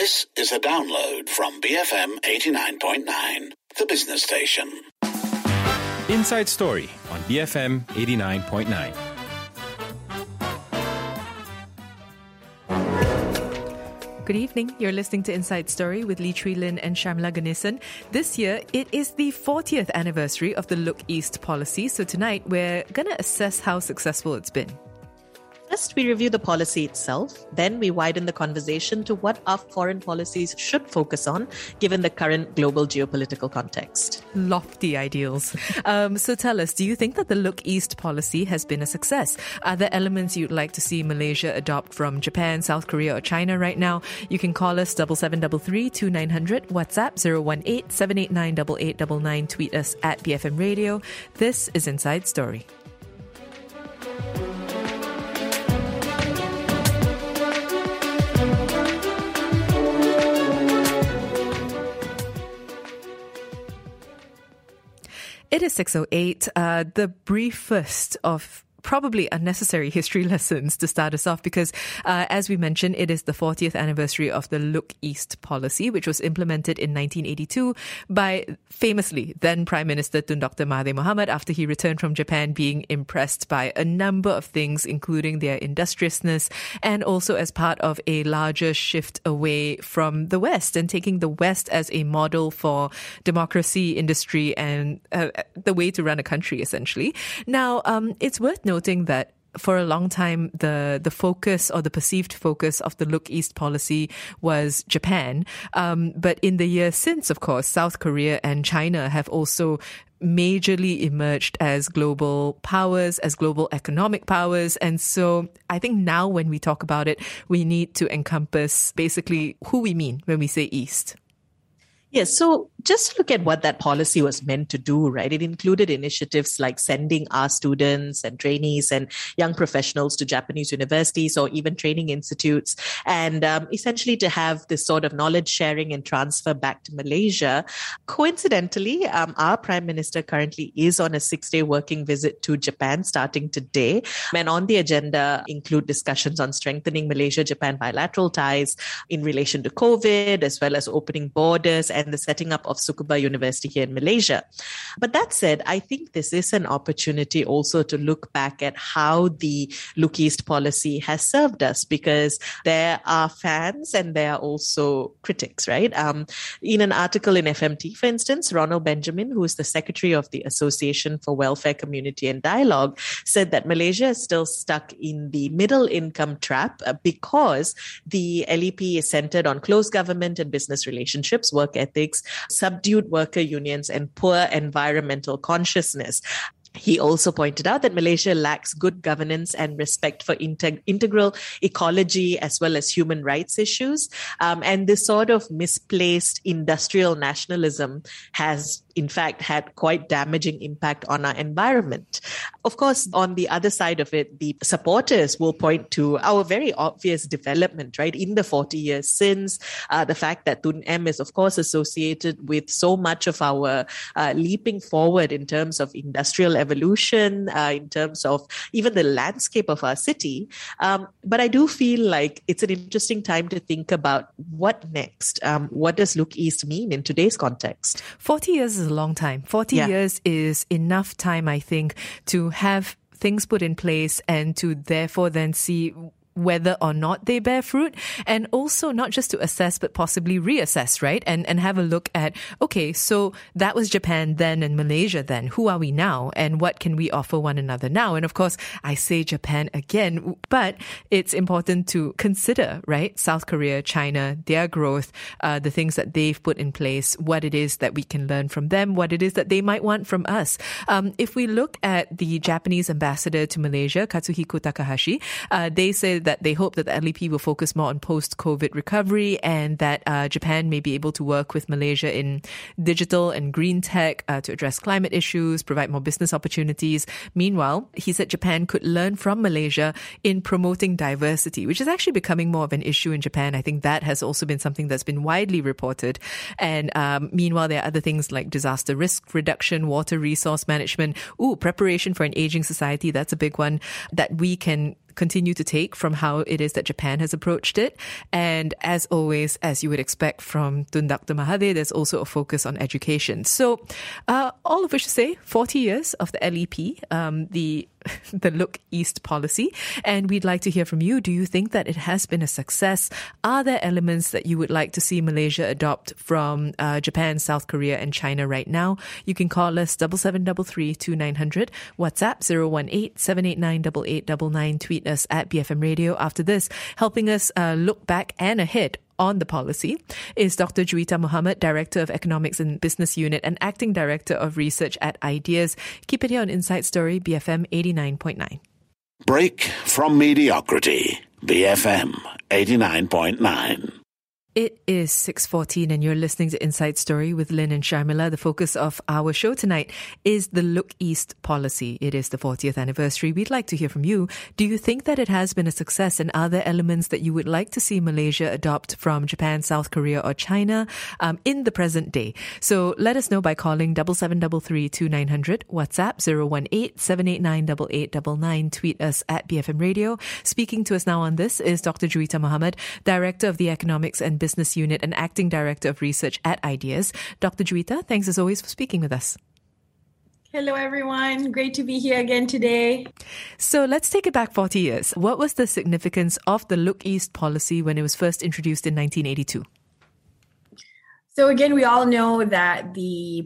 This is a download from BFM 89.9, the business station. Inside Story on BFM 89.9. Good evening. You're listening to Inside Story with Lee Chui Lin and Shamla Ganesan. This year, it is the 40th anniversary of the Look East policy. So tonight, we're going to assess how successful it's been. First, we review the policy itself. Then we widen the conversation to what our foreign policies should focus on, given the current global geopolitical context. Lofty ideals. So tell us, do you think that the Look East policy has been a success? Are there elements you'd like to see Malaysia adopt from Japan, South Korea or China right now? You can call us 7733-2900, WhatsApp 018-789-8899, tweet us at BFM Radio. This is Inside Story. It is 6:08, the briefest of probably unnecessary history lessons to start us off because, as we mentioned, it is the 40th anniversary of the Look East policy, which was implemented in 1982 by, famously, then Prime Minister Tun Dr. Mahathir Mohamad after he returned from Japan, being impressed by a number of things, including their industriousness, and also as part of a larger shift away from the West and taking the West as a model for democracy, industry, and the way to run a country, essentially. Now, it's worth noting that for a long time, the focus or the perceived focus of the Look East policy was Japan. But in the years since, of course, South Korea and China have also majorly emerged as global powers, as global economic powers. And so I think now when we talk about it, we need to encompass basically who we mean when we say East. Yes, so just look at what that policy was meant to do, right? It included initiatives like sending our students and trainees and young professionals to Japanese universities or even training institutes, and essentially to have this sort of knowledge sharing and transfer back to Malaysia. Coincidentally, our Prime Minister currently is on a 6-day working visit to Japan starting today. And on the agenda include discussions on strengthening Malaysia-Japan bilateral ties in relation to COVID, as well as opening borders and the setting up of Tsukuba University here in Malaysia. But that said, I think this is an opportunity also to look back at how the Look East policy has served us, because there are fans and there are also critics, right? In an article in FMT, for instance, Ronald Benjamin, who is the secretary of the Association for Welfare, Community and Dialogue, said that Malaysia is still stuck in the middle income trap because the LEP is centered on close government and business relationships, work ethics, subdued worker unions, and poor environmental consciousness. He also pointed out that Malaysia lacks good governance and respect for integral ecology as well as human rights issues. And this sort of misplaced industrial nationalism has, in fact, had quite damaging impact on our environment. Of course, on the other side of it, the supporters will point to our very obvious development, right, in the 40 years since, the fact that Tun M is, of course, associated with so much of our leaping forward in terms of industrial evolution, in terms of even the landscape of our city. But I do feel like it's an interesting time to think about what next. What does Look East mean in today's context? 40 years is a long time. 40 years is enough time, I think, to have things put in place and to therefore then see whether or not they bear fruit, and also not just to assess but possibly reassess, right? And have a look at, okay, so that was Japan then and Malaysia then. Who are we now? And what can we offer one another now? And of course, I say Japan again, but it's important to consider, right? South Korea, China, their growth, the things that they've put in place, what it is that we can learn from them, what it is that they might want from us. If we look at the Japanese ambassador to Malaysia, Katsuhiko Takahashi, they say that they hope that the LEP will focus more on post-COVID recovery and that Japan may be able to work with Malaysia in digital and green tech to address climate issues, provide more business opportunities. Meanwhile, he said Japan could learn from Malaysia in promoting diversity, which is actually becoming more of an issue in Japan. I think that has also been something that's been widely reported. And meanwhile, there are other things like disaster risk reduction, water resource management, preparation for an aging society. That's a big one that we can continue to take from how it is that Japan has approached it. And as always, as you would expect from Tun Dr. Mahathir, there's also a focus on education. So all of which to say, 40 years of the LEP, the Look East policy. And we'd like to hear from you. Do you think that it has been a success? Are there elements that you would like to see Malaysia adopt from Japan, South Korea and China right now? You can call us 7733 2900, WhatsApp 018-789-8899, tweet us at BFM Radio. After this, helping us look back and ahead on the policy is Dr. Juwita Muhammad, Director of Economics and Business Unit and Acting Director of Research at Ideas. Keep it here on Inside Story, BFM 89.9. Break from mediocrity. BFM 89.9. It is 6:14 and you're listening to Inside Story with Lynn and Sharmila. The focus of our show tonight is the Look East policy. It is the 40th anniversary. We'd like to hear from you. Do you think that it has been a success, and are there elements that you would like to see Malaysia adopt from Japan, South Korea or China in the present day? So let us know by calling 7733 2900, WhatsApp 018-789-8899, tweet us at BFM Radio. Speaking to us now on this is Dr. Juwita Muhammad, Director of the Economics and Business Unit and Acting Director of Research at Ideas. Dr. Juwita, thanks as always for speaking with us. Hello, everyone. Great to be here again today. So let's take it back 40 years. What was the significance of the Look East policy when it was first introduced in 1982? So again, we all know that the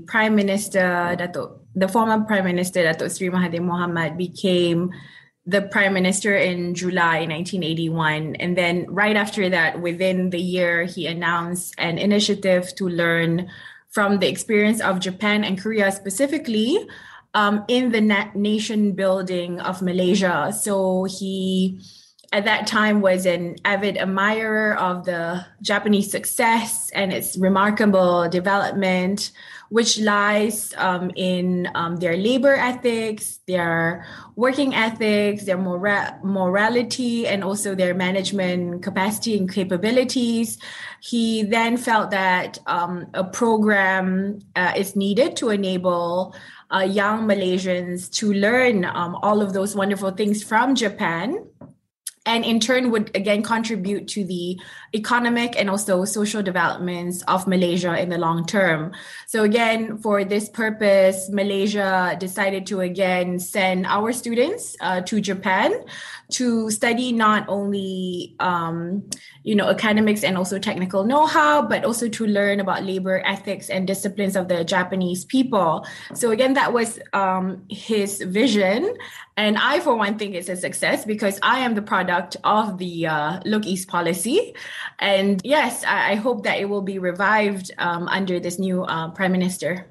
former Prime Minister, Dato' Sri Mahathir Mohamad, became the Prime Minister in July 1981. And then right after that, within the year, he announced an initiative to learn from the experience of Japan and Korea specifically in the nation building of Malaysia. So he, at that time, was an avid admirer of the Japanese success and its remarkable development, which lies in their labor ethics, their working ethics, their morality, and also their management capacity and capabilities. He then felt that a program is needed to enable young Malaysians to learn all of those wonderful things from Japan, and in turn would again contribute to the economic and also social developments of Malaysia in the long term. So again, for this purpose, Malaysia decided to again send our students to Japan to study not only academics and also technical know-how, but also to learn about labor ethics and disciplines of the Japanese people. So again, that was his vision. And I, for one, think it's a success because I am the product of the Look East policy. And yes, I hope that it will be revived under this new Prime Minister.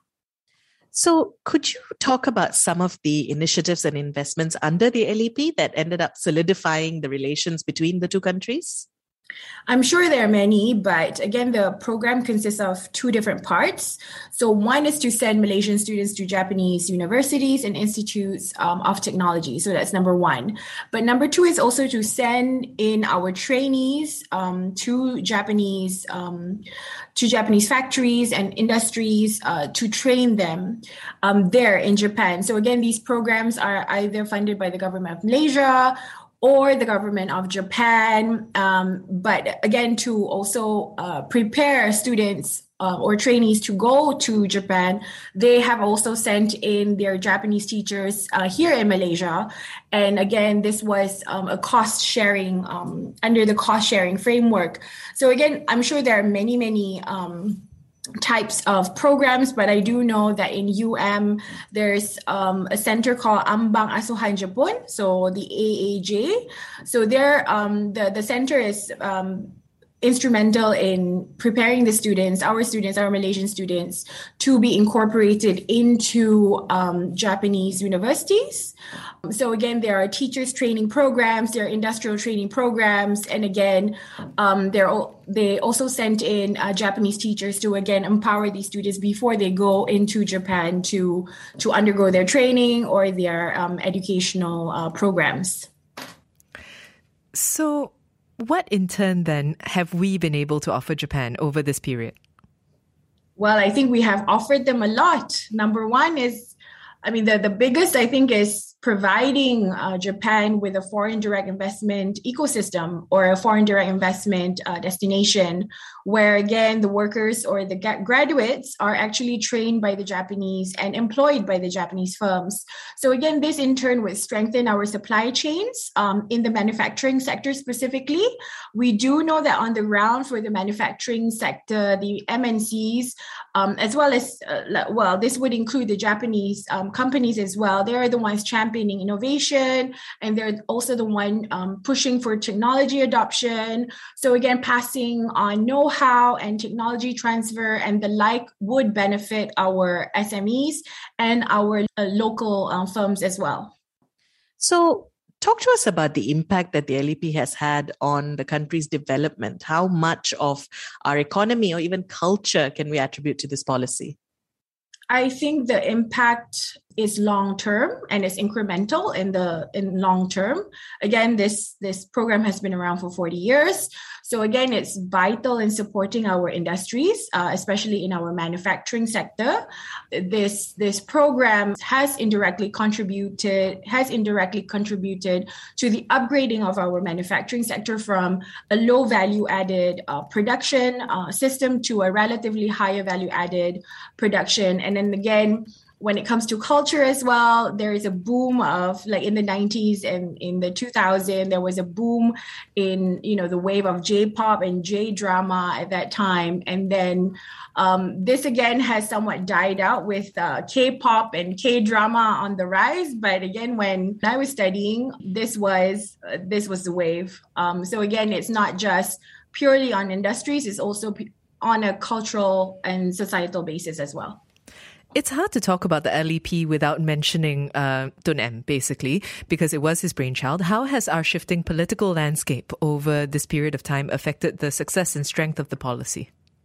So could you talk about some of the initiatives and investments under the LEP that ended up solidifying the relations between the two countries? I'm sure there are many, but again, the program consists of two different parts. So one is to send Malaysian students to Japanese universities and institutes of technology. So that's number one. But number two is also to send in our trainees to Japanese factories and industries to train them there in Japan. So again, these programs are either funded by the government of Malaysia or the government of Japan, but again, to also prepare students or trainees to go to Japan, they have also sent in their Japanese teachers here in Malaysia. And again, this was a cost sharing under the cost sharing framework. So again, I'm sure there are many types of programs, but I do know that in there's a center called Ambang Asuhan Jepun, so the AAJ. So there, the center is instrumental in preparing the students, our Malaysian students, to be incorporated into Japanese universities. So again, there are teachers training programs, there are industrial training programs, and again, they also sent in Japanese teachers to again empower these students before they go into Japan to undergo their training or their educational programs. So what in turn then have we been able to offer Japan over this period? Well, I think we have offered them a lot. Number one is, the biggest I think is providing Japan with a foreign direct investment ecosystem or a foreign direct investment destination where, again, the workers or the graduates are actually trained by the Japanese and employed by the Japanese firms. So again, this in turn would strengthen our supply chains in the manufacturing sector specifically. We do know that on the ground for the manufacturing sector, the MNCs, as well as, this would include the Japanese companies as well. They are the ones championing innovation, and they're also the one pushing for technology adoption. So again, passing on know-how and technology transfer and the like would benefit our SMEs and our local firms as well. So talk to us about the impact that the LEP has had on the country's development. How much of our economy or even culture can we attribute to this policy? I think the impact is long-term and it's incremental in long term. Again, this program has been around for 40 years. So again, it's vital in supporting our industries, especially in our manufacturing sector. This program has indirectly contributed to the upgrading of our manufacturing sector from a low value added production system to a relatively higher value added production. And then again, when it comes to culture as well, there is a boom of, like in the 90s and in the 2000s, there was a boom in, the wave of J-pop and J-drama at that time. And then this again has somewhat died out with K-pop and K-drama on the rise. But again, when I was studying, this was the wave. So again, it's not just purely on industries, it's also on a cultural and societal basis as well. It's hard to talk about the LEP without mentioning Tun M, basically, because it was his brainchild. How has our shifting political landscape over this period of time affected the success and strength of the policy?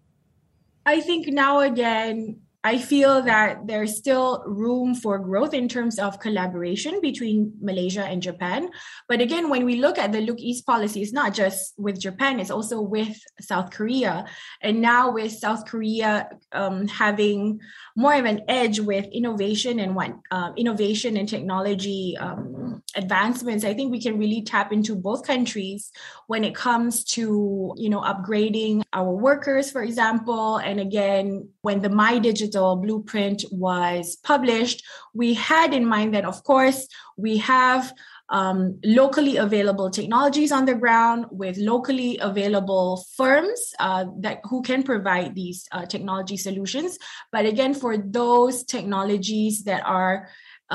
I think now again, I feel that there's still room for growth in terms of collaboration between Malaysia and Japan. But again, when we look at the Look East policy, it's not just with Japan, it's also with South Korea. And now with South Korea having more of an edge with innovation and technology advancements, I think we can really tap into both countries when it comes to, upgrading our workers, for example. And again, when the My Digital Blueprint was published, we had in mind that, of course, we have locally available technologies on the ground with locally available firms who can provide these technology solutions. But again, for those technologies that are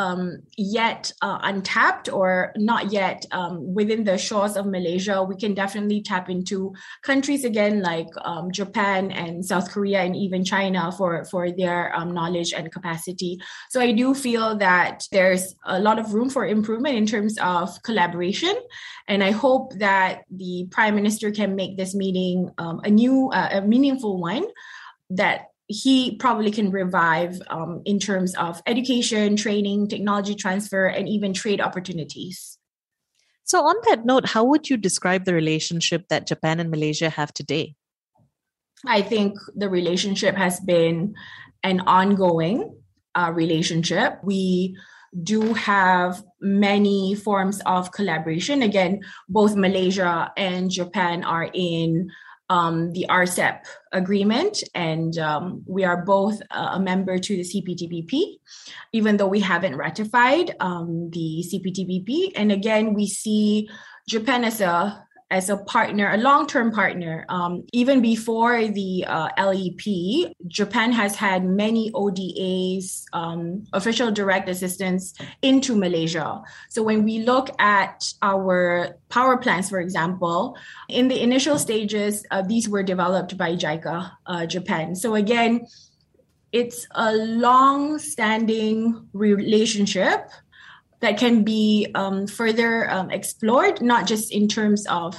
yet untapped or not yet within the shores of Malaysia, we can definitely tap into countries again like Japan and South Korea and even China for their knowledge and capacity. So I do feel that there's a lot of room for improvement in terms of collaboration. And I hope that the Prime Minister can make this meeting a meaningful one that he probably can revive in terms of education, training, technology transfer, and even trade opportunities. So on that note, how would you describe the relationship that Japan and Malaysia have today? I think the relationship has been an ongoing relationship. We do have many forms of collaboration. Again, both Malaysia and Japan are in the RCEP agreement, and we are both a member to the CPTPP, even though we haven't ratified the CPTPP. And again, we see Japan as a partner, a long-term partner. Even before the LEP, Japan has had many ODAs, official direct assistance into Malaysia. So when we look at our power plants, for example, in the initial stages, these were developed by JICA, Japan. So again, it's a long-standing relationship that can be further explored, not just in terms of,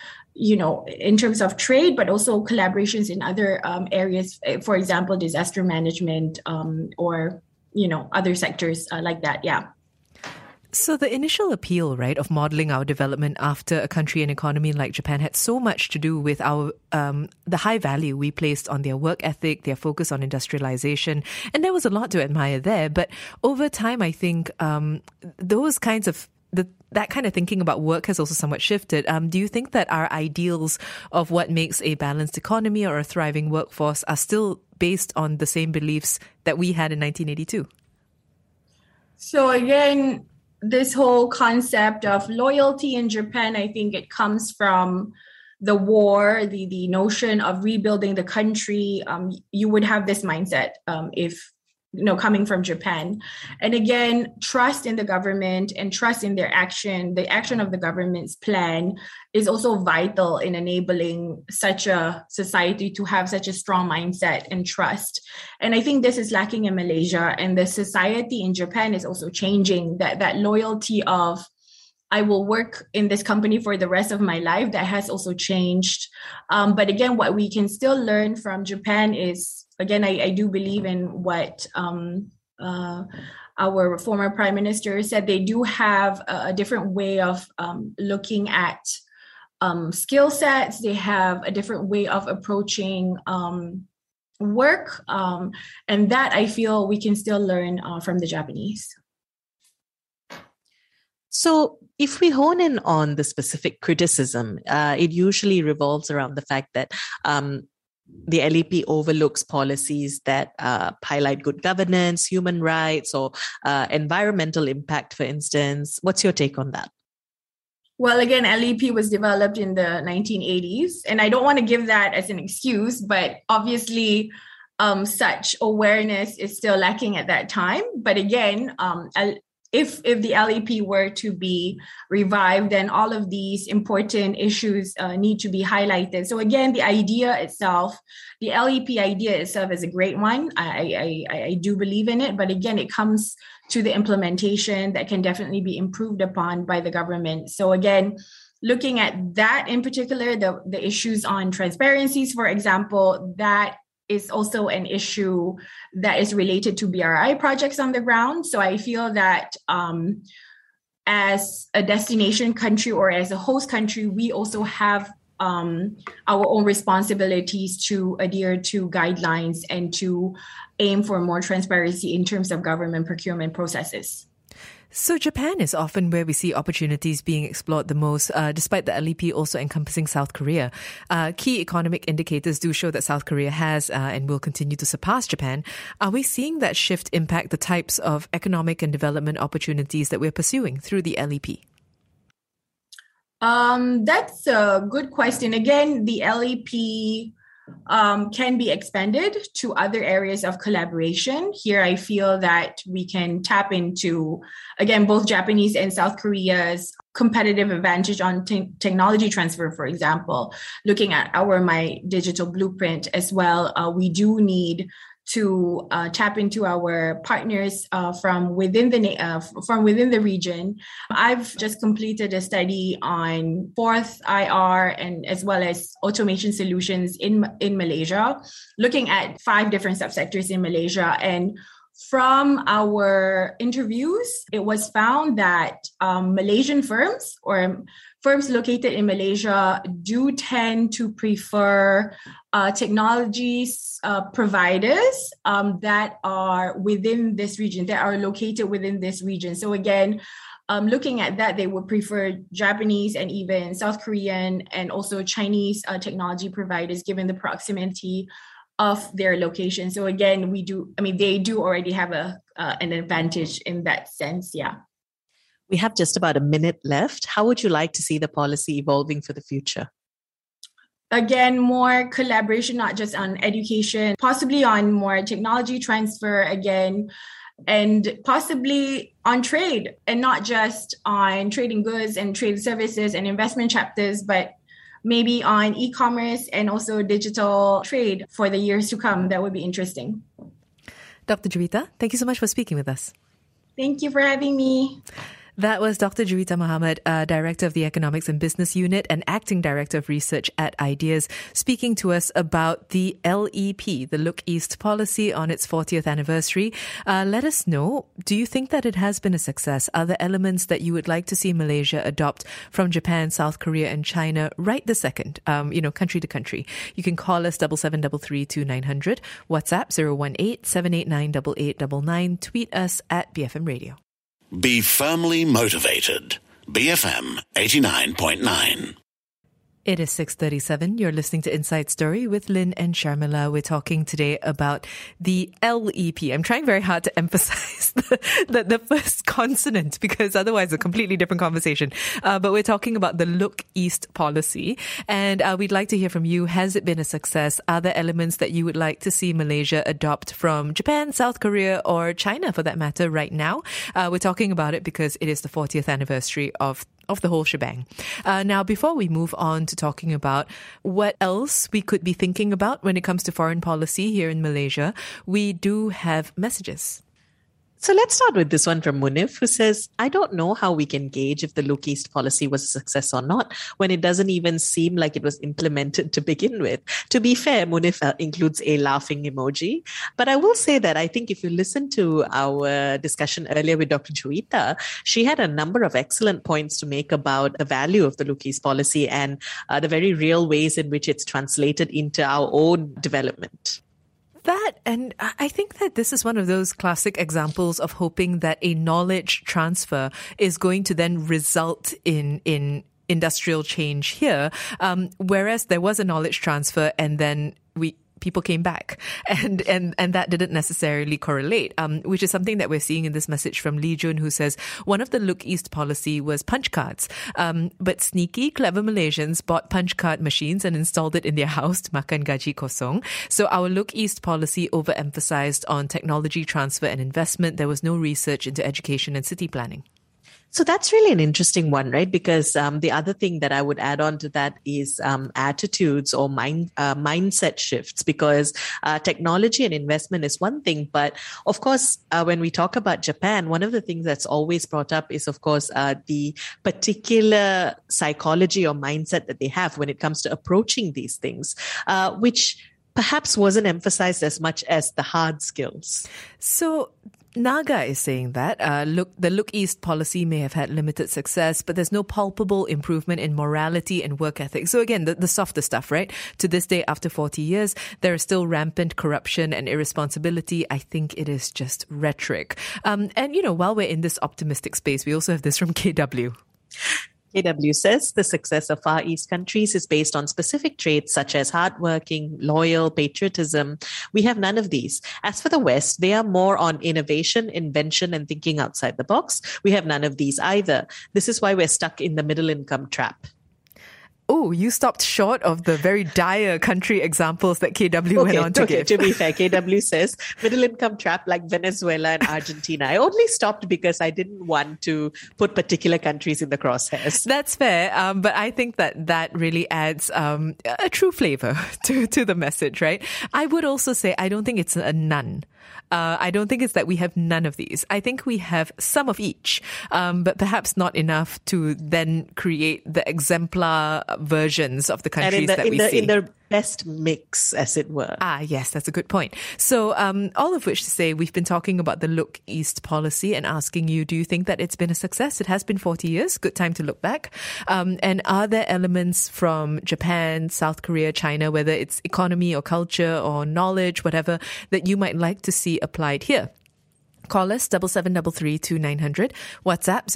trade, but also collaborations in other areas, for example, disaster management or, other sectors like that. Yeah. So the initial appeal, right, of modelling our development after a country and economy like Japan had so much to do with our the high value we placed on their work ethic, their focus on industrialization, and there was a lot to admire there. But over time, I think those kinds of that kind of thinking about work has also somewhat shifted. Do you think that our ideals of what makes a balanced economy or a thriving workforce are still based on the same beliefs that we had in 1982? So again, this whole concept of loyalty in Japan, I think it comes from the war, the notion of rebuilding the country. You would have this mindset if coming from Japan. And again, trust in the government and trust in their action. The action of the government's plan is also vital in enabling such a society to have such a strong mindset and trust. And I think this is lacking in Malaysia, and the society in Japan is also changing. That loyalty of, I will work in this company for the rest of my life, that has also changed. But again, what we can still learn from Japan is, again, I do believe in what our former prime minister said. They do have a different way of looking at skill sets. They have a different way of approaching work. And that I feel we can still learn from the Japanese. So if we hone in on the specific criticism, it usually revolves around the fact that the LEP overlooks policies that highlight good governance, human rights, or environmental impact, for instance. What's your take on that? Well, again, LEP was developed in the 1980s, and I don't want to give that as an excuse, but obviously such awareness is still lacking at that time. But again, if the LEP were to be revived, then all of these important issues need to be highlighted. So again, the idea itself, the LEP idea itself is a great one. I do believe in it. But again, it comes to the implementation that can definitely be improved upon by the government. So again, looking at that in particular, the issues on transparencies, for example, that is also an issue that is related to BRI projects on the ground. So I feel that as a destination country or as a host country, we also have our own responsibilities to adhere to guidelines and to aim for more transparency in terms of government procurement processes. So Japan is often where we see opportunities being explored the most, despite the LEP also encompassing South Korea. Key economic indicators do show that South Korea has and will continue to surpass Japan. Are we seeing that shift impact the types of economic and development opportunities that we're pursuing through the LEP? That's a good question. Again, the LEP can be expanded to other areas of collaboration. Here, I feel that we can tap into, again, both Japanese and South Korea's competitive advantage on technology transfer, for example. Looking at our My Digital Blueprint as well, we do need to tap into our partners from within the region. I've just completed a study on Fourth IR and as well as automation solutions in Malaysia, looking at 5 different subsectors in Malaysia. And from our interviews, it was found that Malaysian firms or firms located in Malaysia do tend to prefer technologies providers that are within this region, that are located within this region. So again, looking at that, they would prefer Japanese and even South Korean and also Chinese technology providers, given the proximity of their location. So again, they do already have an advantage in that sense. Yeah. We have just about a minute left. How would you like to see the policy evolving for the future? Again, more collaboration, not just on education, possibly on more technology transfer again, and possibly on trade, and not just on trading goods and trade services and investment chapters, but maybe on e-commerce and also digital trade for the years to come. That would be interesting. Dr. Juwita, thank you so much for speaking with us. Thank you for having me. That was Dr. Juwita Muhammad, Director of the Economics and Business Unit and Acting Director of Research at Ideas, speaking to us about the LEP, the Look East policy, on its 40th anniversary. Let us know, do you think that it has been a success? Are there elements that you would like to see Malaysia adopt from Japan, South Korea and China right this second, country to country? You can call us 77332900, WhatsApp 018-789-8899, tweet us at BFM Radio. Be firmly motivated. BFM 89.9. It is 6:37. You're listening to Inside Story with Lynn and Sharmila. We're talking today about the LEP. I'm trying very hard to emphasize the first consonant because otherwise a completely different conversation. But we're talking about the Look East policy. And we'd like to hear from you. Has it been a success? Are there elements that you would like to see Malaysia adopt from Japan, South Korea or China for that matter right now? We're talking about it because it is the 40th anniversary of the whole shebang. Now, before we move on to talking about what else we could be thinking about when it comes to foreign policy here in Malaysia, we do have messages. So let's start with this one from Munif, who says, I don't know how we can gauge if the Look East policy was a success or not when it doesn't even seem like it was implemented to begin with. To be fair, Munif includes a laughing emoji. But I will say that I think if you listen to our discussion earlier with Dr. Juwita, she had a number of excellent points to make about the value of the Look East policy and the very real ways in which it's translated into our own development. That, and I think that this is one of those classic examples of hoping that a knowledge transfer is going to then result in industrial change here, whereas there was a knowledge transfer and then people came back and that didn't necessarily correlate, which is something that we're seeing in this message from Lee Jun, who says one of the Look East policy was punch cards, but sneaky, clever Malaysians bought punch card machines and installed it in their house to makan gaji kosong. So our Look East policy overemphasized on technology transfer and investment. There was no research into education and city planning. So that's really an interesting one, right? Because the other thing that I would add on to that is attitudes or mindset shifts, because technology and investment is one thing. But of course, when we talk about Japan, one of the things that's always brought up is, of course, the particular psychology or mindset that they have when it comes to approaching these things, which perhaps wasn't emphasized as much as the hard skills. So Naga is saying that the Look East policy may have had limited success, but there's no palpable improvement in morality and work ethic. So again, the softer stuff, right? To this day, after 40 years, there is still rampant corruption and irresponsibility. I think it is just rhetoric. And, while we're in this optimistic space, we also have this from KW. KW says the success of Far East countries is based on specific traits such as hardworking, loyal, patriotism. We have none of these. As for the West, they are more on innovation, invention, and thinking outside the box. We have none of these either. This is why we're stuck in the middle income trap. Oh, you stopped short of the very dire country examples that KW went on to give. To be fair, KW says middle income trap like Venezuela and Argentina. I only stopped because I didn't want to put particular countries in the crosshairs. That's fair, but I think that really adds a true flavor to the message, right? I would also say I don't think it's a none. I don't think it's that we have none of these. I think we have some of each, but perhaps not enough to then create the exemplar versions of the countries that we see. In the best mix, as it were. Yes, that's a good point. So all of which to say, we've been talking about the Look East policy and asking you, do you think that it's been a success? It has been 40 years. Good time to look back. And are there elements from Japan, South Korea, China, whether it's economy or culture or knowledge, whatever, that you might like to see applied here? Call us 77332900, WhatsApp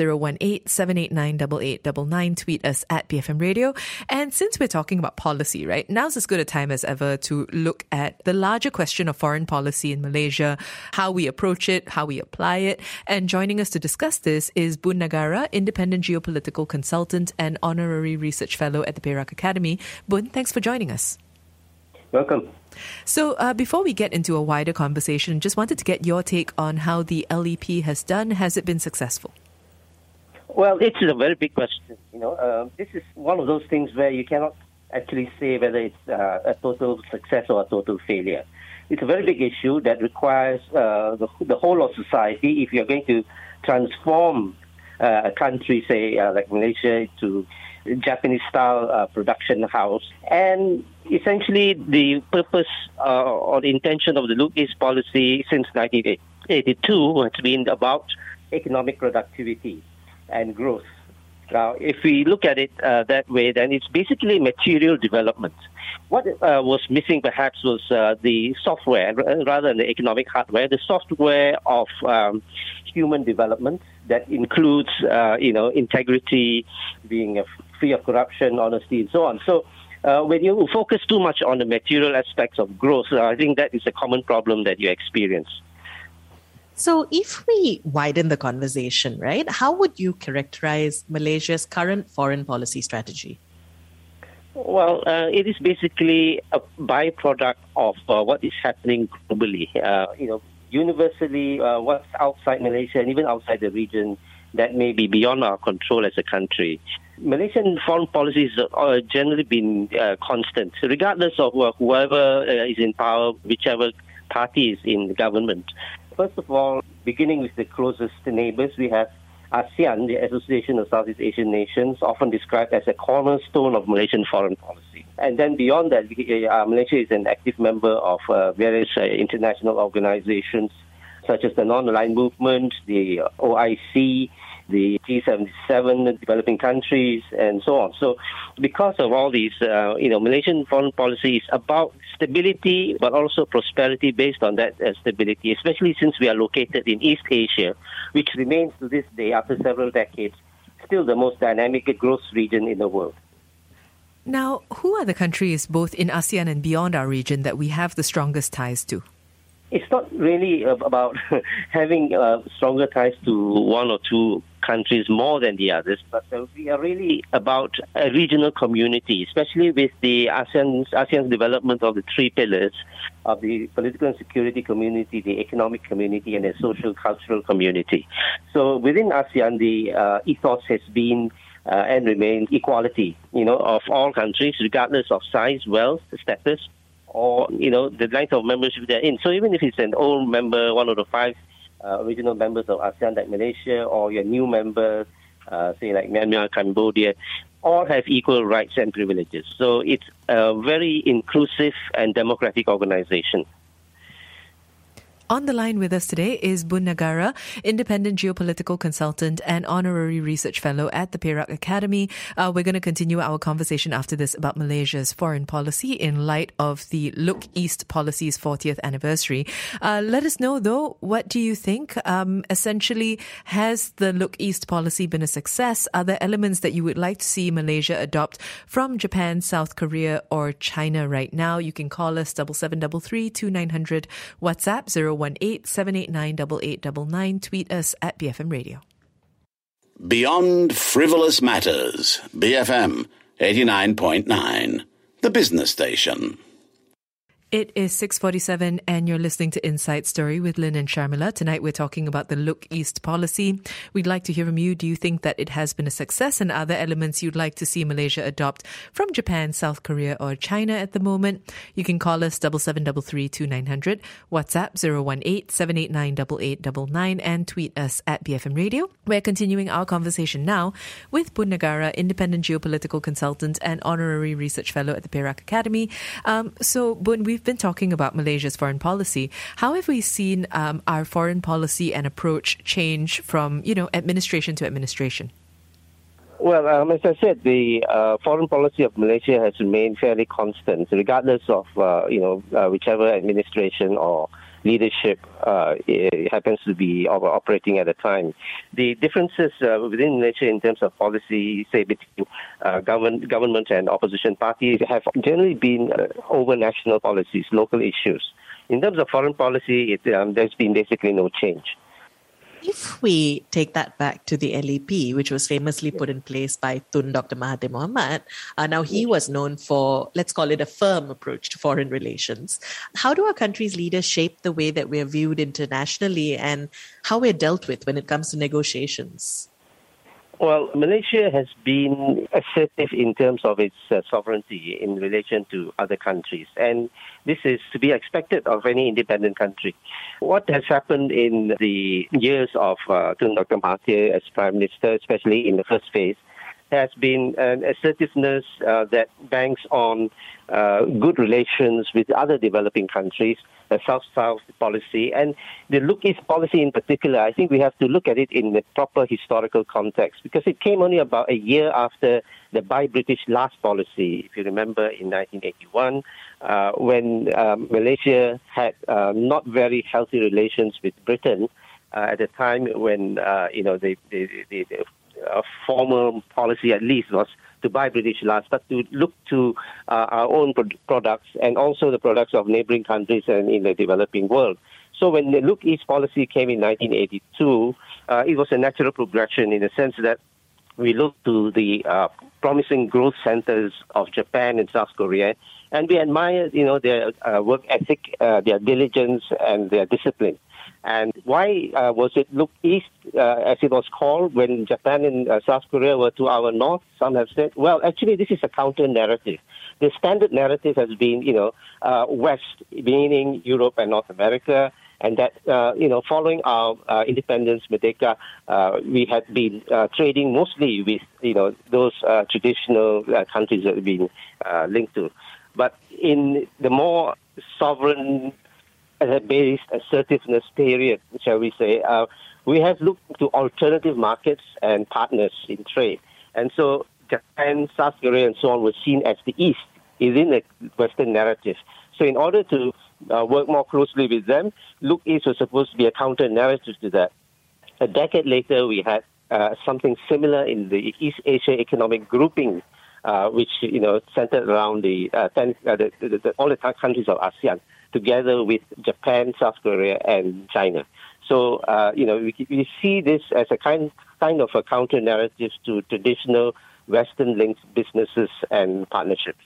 018-789-8899, tweet us at BFM Radio. And since we're talking about policy, right, now's as good a time as ever to look at the larger question of foreign policy in Malaysia, how we approach it, how we apply it. And joining us to discuss this is Bun Nagara, independent geopolitical consultant and honorary research fellow at the Perak Academy. Bun, thanks for joining us. Welcome. So before we get into a wider conversation, just wanted to get your take on how the LEP has done. Has it been successful? Well, it's a very big question. This is one of those things where you cannot actually say whether it's a total success or a total failure. It's a very big issue that requires the whole of society, if you're going to transform a country, say, like Malaysia, to Japanese-style production house. And essentially, the purpose or the intention of the Look East policy since 1982 has been about economic productivity and growth. Now, if we look at it that way, then it's basically material development. What was missing perhaps was the software, rather than the economic hardware, the software of human development that includes, integrity, being free of corruption, honesty, and so on. So when you focus too much on the material aspects of growth, I think that is a common problem that you experience. So if we widen the conversation, right, how would you characterize Malaysia's current foreign policy strategy? Well, it is basically a byproduct of what is happening globally. Universally, what's outside Malaysia and even outside the region that may be beyond our control as a country. Malaysian foreign policies have generally been constant, regardless of whoever is in power, whichever party is in the government. First of all, beginning with the closest neighbors, we have ASEAN, the Association of Southeast Asian Nations, often described as a cornerstone of Malaysian foreign policy. And then beyond that, Malaysia is an active member of various international organizations, such as the Non-Aligned Movement, the OIC, the G77 developing countries, and so on. So because of all these, Malaysian foreign policy is about stability, but also prosperity based on that stability, especially since we are located in East Asia, which remains to this day, after several decades, still the most dynamic growth region in the world. Now, who are the countries, both in ASEAN and beyond our region, that we have the strongest ties to? It's not really about having stronger ties to one or two countries more than the others, but we are really about a regional community, especially with the ASEAN's development of the three pillars of the political and security community, the economic community, and the social cultural community. So within ASEAN, the ethos has been and remains equality, of all countries, regardless of size, wealth, status, or, the length of membership they're in. So even if it's an old member, one of the five original members of ASEAN like Malaysia, or your new member, say like Myanmar, Cambodia, all have equal rights and privileges. So it's a very inclusive and democratic organization. On the line with us today is Bun Negara, independent geopolitical consultant and honorary research fellow at the Perak Academy. We're going to continue our conversation after this about Malaysia's foreign policy in light of the Look East policy's 40th anniversary. Let us know, though, what do you think? Essentially, has the Look East policy been a success? Are there elements that you would like to see Malaysia adopt from Japan, South Korea, or China right now? You can call us 7733 2900, WhatsApp 018-789-8899. Tweet us at BFM Radio. Beyond Frivolous Matters, BFM 89.9, the business station. It is 6:47 and you're listening to Inside Story with Lynn and Sharmila. Tonight we're talking about the Look East policy. We'd like to hear from you. Do you think that it has been a success, and other elements you'd like to see Malaysia adopt from Japan, South Korea or China at the moment? You can call us 7733 2900, WhatsApp 018-789-8899 and tweet us at BFM Radio. We're continuing our conversation now with Bun Negara, independent geopolitical consultant and honorary research fellow at the Perak Academy. So Bun, we've been talking about Malaysia's foreign policy. How have we seen our foreign policy and approach change from, administration to administration? Well, as I said, the foreign policy of Malaysia has remained fairly constant, regardless of, whichever administration or leadership happens to be operating at the time. The differences within Malaysia in terms of policy, say between government and opposition parties, have generally been over national policies, local issues. In terms of foreign policy, there's been basically no change. If we take that back to the LEP, which was famously put in place by Tun Dr. Mahathir Mohamad, now he was known for, let's call it, a firm approach to foreign relations. How do our country's leaders shape the way that we're viewed internationally and how we're dealt with when it comes to negotiations? Well, Malaysia has been assertive in terms of its sovereignty in relation to other countries, and this is to be expected of any independent country. What has happened in the years of Tun Dr. Mahathir as Prime Minister, especially in the first phase, has been an assertiveness that banks on good relations with other developing countries, the South-South policy, and the Look East policy in particular. I think we have to look at it in the proper historical context, because it came only about a year after the Buy British Last policy, if you remember, in 1981, when Malaysia had not very healthy relations with Britain at a time when, the former policy at least was to buy British last, but to look to our own products and also the products of neighboring countries and in the developing world. So when the Look East policy came in 1982, it was a natural progression in the sense that we looked to the promising growth centers of Japan and South Korea, and we admired, their work ethic, their diligence, and their discipline. And why was it Look East, as it was called, when Japan and South Korea were to our north? Some have said, well, actually, this is a counter-narrative. The standard narrative has been, West, meaning Europe and North America, and that, following our independence, Merdeka, we had been trading mostly with, those traditional countries that we've been linked to. But in the more sovereign-based assertiveness period, shall we say, we have looked to alternative markets and partners in trade. And so Japan, South Korea, and so on were seen as the East within the Western narrative. So in order to work more closely with them, Look East was supposed to be a counter-narrative to that. A decade later, we had something similar in the East Asia Economic Grouping, which centered around all the countries of ASEAN, together with Japan, South Korea, and China. So we see this as a kind of a counter-narrative to traditional Western-linked businesses and partnerships.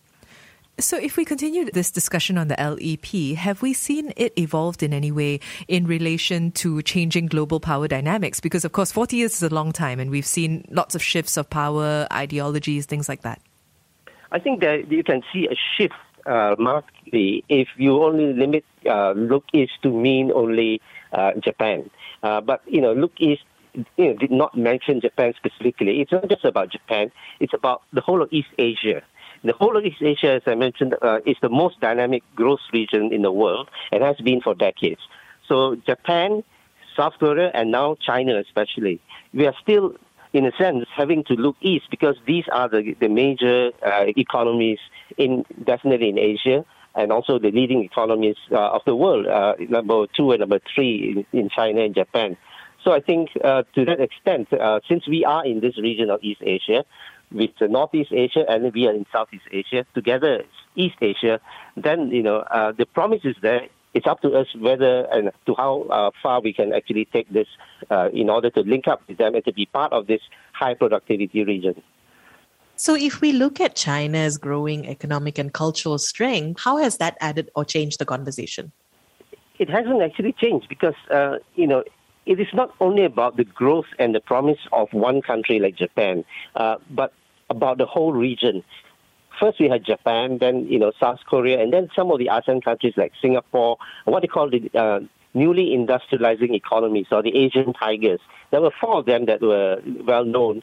So if we continue this discussion on the LEP, have we seen it evolved in any way in relation to changing global power dynamics? Because, of course, 40 years is a long time, and we've seen lots of shifts of power, ideologies, things like that. I think that you can see a shift markedly if you only limit Look East to mean only Japan. But, Look East did not mention Japan specifically. It's not just about Japan. It's about the whole of East Asia. The whole of East Asia, as I mentioned, is the most dynamic growth region in the world and has been for decades. So Japan, South Korea, and now China especially, we are still, in a sense, having to look east because these are the major economies definitely in Asia, and also the leading economies of the world, number 2 and number 3 in China and Japan. So I think to that extent, since we are in this region of East Asia, with Northeast Asia and we are in Southeast Asia, together East Asia, then, the promise is there. It's up to us whether and to how far we can actually take this in order to link up with them and to be part of this high productivity region. So if we look at China's growing economic and cultural strength, how has that added or changed the conversation? It hasn't actually changed because, it is not only about the growth and the promise of one country like Japan, but about the whole region. First we had Japan, then, South Korea, and then some of the ASEAN countries like Singapore, what they call the newly industrializing economies or the Asian tigers. There were 4 of them that were well known.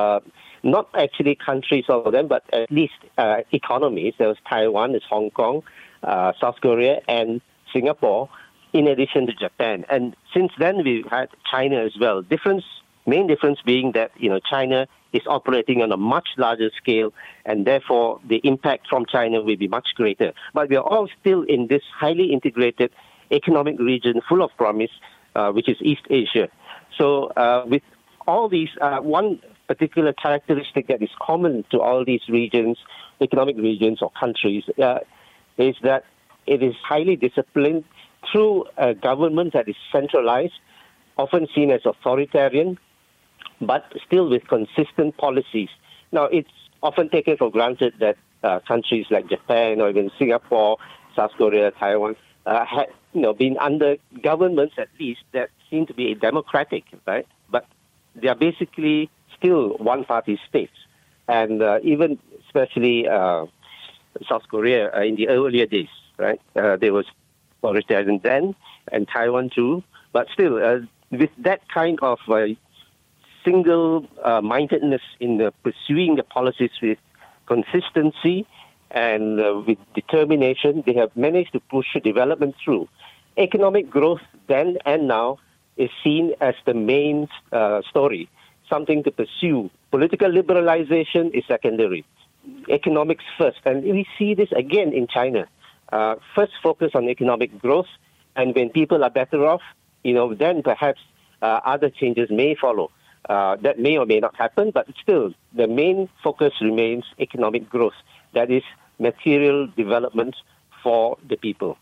Not actually countries, all of them, but at least economies. There was Taiwan, there's Hong Kong, South Korea, and Singapore, in addition to Japan. And since then, we've had China as well. Main difference being that, China is operating on a much larger scale, and therefore the impact from China will be much greater. But we are all still in this highly integrated economic region full of promise, which is East Asia. So with all these, one particular characteristic that is common to all these regions, economic regions or countries, is that it is highly disciplined through a government that is centralized, often seen as authoritarian, but still with consistent policies. Now, it's often taken for granted that countries like Japan or even Singapore, South Korea, Taiwan, had been under governments at least that seem to be democratic, right? But they are basically still one-party states. And even especially South Korea in the earlier days, right? There was authoritarian then, and Taiwan too. But still, with that kind of single-mindedness in pursuing the policies with consistency and with determination, they have managed to push development through. Economic growth then and now is seen as the main story, something to pursue. Political liberalization is secondary. Economics first. And we see this again in China. First focus on economic growth, and when people are better off, then perhaps other changes may follow. That may or may not happen, but still, the main focus remains economic growth. That is material development for the people.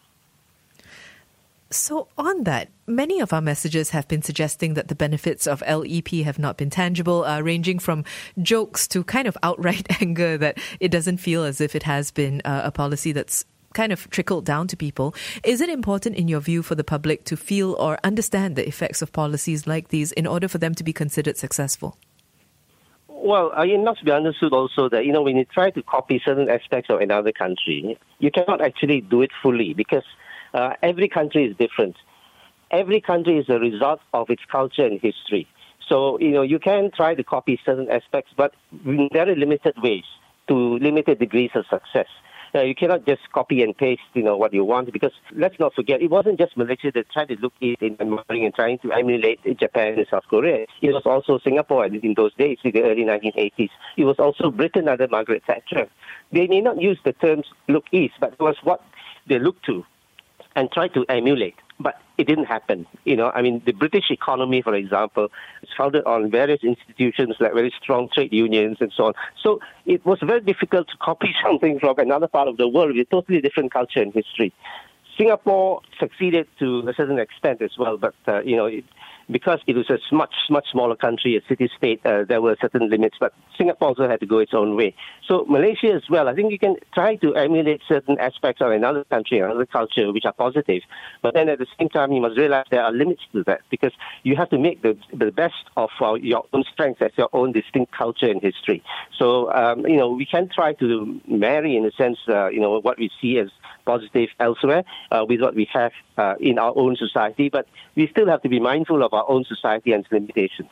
So on that, many of our messages have been suggesting that the benefits of LEP have not been tangible, ranging from jokes to kind of outright anger that it doesn't feel as if it has been a policy that's kind of trickled down to people. Is it important in your view for the public to feel or understand the effects of policies like these in order for them to be considered successful? Well, it must be understood also that, when you try to copy certain aspects of another country, you cannot actually do it fully because every country is different. Every country is a result of its culture and history. So, you can try to copy certain aspects, but in very limited ways to limited degrees of success. You cannot just copy and paste, what you want, because let's not forget, it wasn't just Malaysia that tried to look east in and trying to emulate Japan and South Korea. It was also Singapore in those days, in the early 1980s. It was also Britain under Margaret Thatcher. They may not use the terms look east, but it was what they looked to and tried to emulate. But it didn't happen. The British economy, for example, is founded on various institutions like very strong trade unions and so on. So it was very difficult to copy something from another part of the world with totally different culture and history. Singapore succeeded to a certain extent as well, but, because it was a much, much smaller country, a city-state, there were certain limits, but Singapore also had to go its own way. So Malaysia as well, I think you can try to emulate certain aspects of another country, another culture, which are positive, but then at the same time, you must realize there are limits to that, because you have to make the best of your own strengths as your own distinct culture and history. So, we can try to marry, in a sense, what we see as positive elsewhere with what we have in our own society, but we still have to be mindful of our own society and its limitations.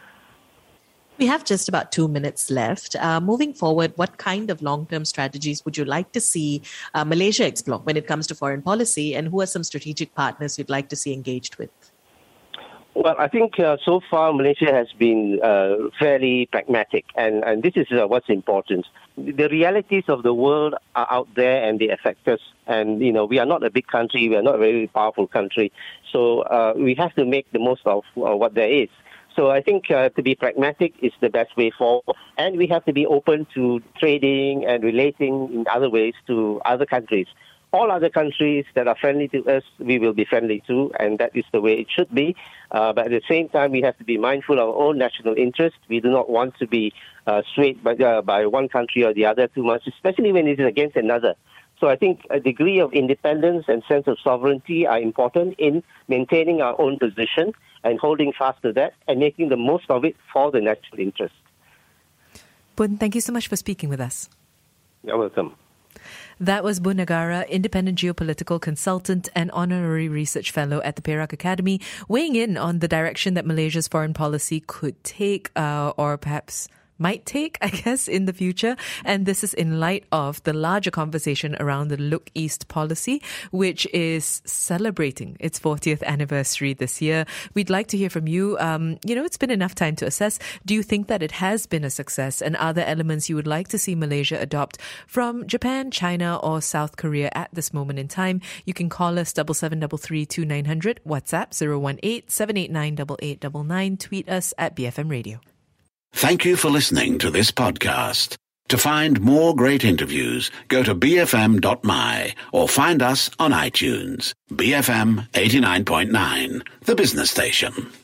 We have just about 2 minutes left. Moving forward, what kind of long-term strategies would you like to see Malaysia explore when it comes to foreign policy, and who are some strategic partners you'd like to see engaged with? Well, I think so far Malaysia has been fairly pragmatic, and this is what's important. The realities of the world are out there and they affect us. And, we are not a big country, we are not a very powerful country. So we have to make the most of what there is. So I think to be pragmatic is the best way forward. And we have to be open to trading and relating in other ways to other countries. All other countries that are friendly to us, we will be friendly to, and that is the way it should be. But at the same time, we have to be mindful of our own national interest. We do not want to be swayed by one country or the other too much, especially when it is against another. So I think a degree of independence and sense of sovereignty are important in maintaining our own position and holding fast to that and making the most of it for the national interest. Bun, thank you so much for speaking with us. You're welcome. That was Bun Negara, independent geopolitical consultant and honorary research fellow at the Perak Academy, weighing in on the direction that Malaysia's foreign policy could take, or perhaps might take, I guess, in the future. And this is in light of the larger conversation around the Look East policy, which is celebrating its 40th anniversary this year. We'd like to hear from you. It's been enough time to assess. Do you think that it has been a success? And are there elements you would like to see Malaysia adopt from Japan, China, or South Korea at this moment in time? You can call us 7733 2900, WhatsApp 018 789 8899, tweet us at BFM Radio. Thank you for listening to this podcast. To find more great interviews, go to bfm.my or find us on iTunes. BFM 89.9, the business station.